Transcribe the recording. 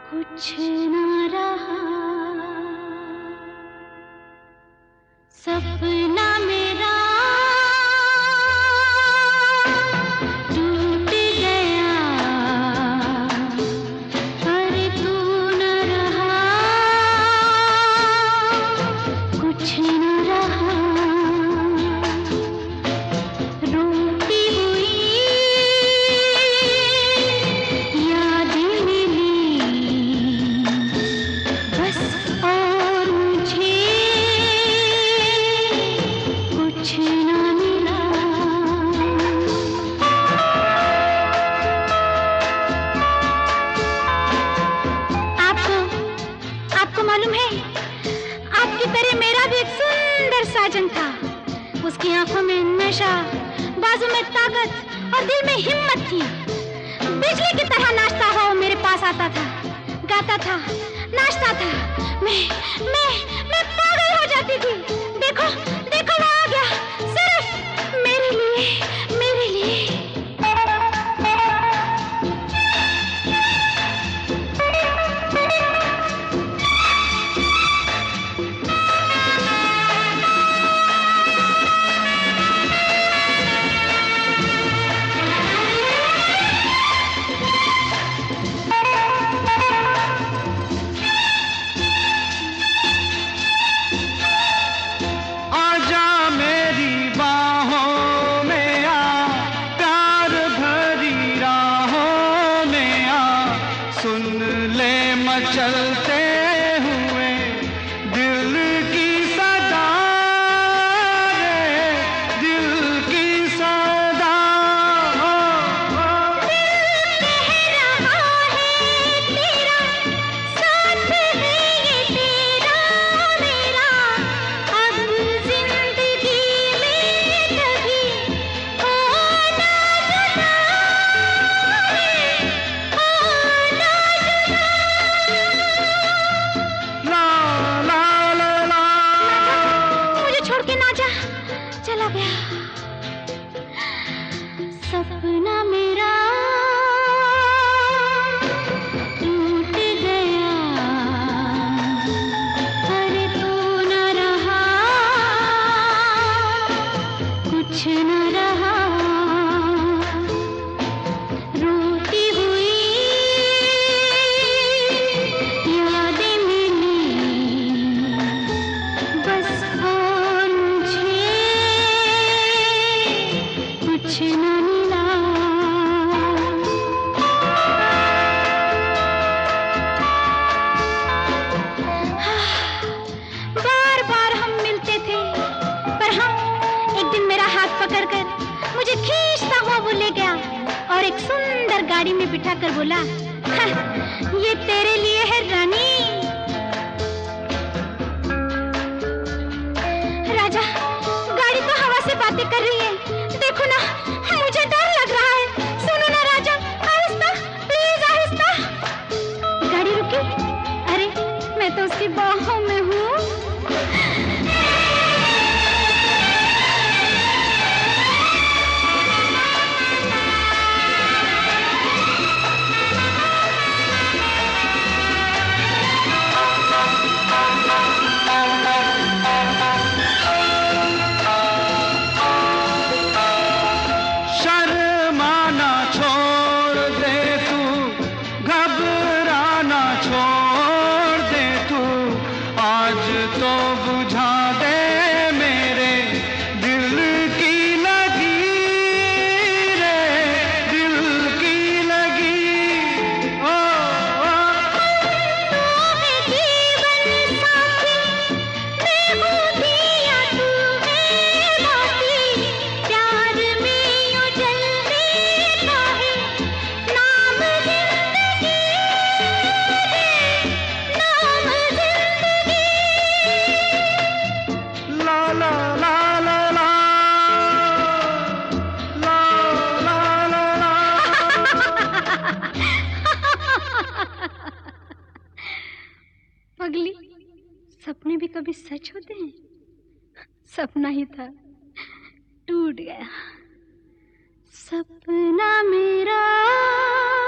कुछ न रहा सपना मेरा टूट गया पर तू न रहा कुछ न रहा रोती हुई यादें मिली बस और मुझे कुछ न मिला। आपको मालूम है, आपकी तरह मेरा भी एक सुंदर साजन था। उसकी आंखों में नशा, बाजू में ताकत और दिल में हिम्मत थी। बिजली की तरह नाचता हुआ वो मेरे पास आता था, गाता था, नाचता था। मैं पागल हो जाती थी। देखो देखो वो आ गया, सिर्फ मेरे लिए, मेरे लिए। चलते हुए दिल की सदा रे, दिल की सदा। दिल कह रहा है तेरा साथ है ये तेरा मेरा, अब जिंदगी में कभी होना जुदा रे, होना जुदा। मुझे छोड़ के ना जा, चला गया सपना मेरा टूट गया पर तू न रहा कुछ न रहा रोती हुई यादें मिली बस और मुझे कुछ न मिला। बार बार हम मिलते थे, पर हम एक दिन मेरा हाथ पकड़कर मुझे खींचता हुआ वो ले गया और एक सुंदर गाड़ी में बिठाकर बोला, ये तेरे लिए है रानी। राजा, गाड़ी तो हवा से बातें कर रही है, देखो ना, मुझे डर लग रहा है। सुनो ना राजा, आहिस्ता, प्लीज आहिस्ता। गाड़ी रुकी। अरे मैं तो उसकी बाहों में हूँ। शर्माना छोड़ दे तू, घबराना छोड़ दे तू, आज तो बुझा दे मेरे दिल की लगी रे, दिल की लगी। ओ, तू है जीवन साथी, बेखुदियाँ तू है बाकी, प्यार में यूं जलने का है नाम जिंदगी रे, नाम जिंदगी। ला ला ला ला ला, ला ला ला ला। पगली, सपने भी कभी सच होते हैं? सपना ही था, टूट गया सपना मेरा।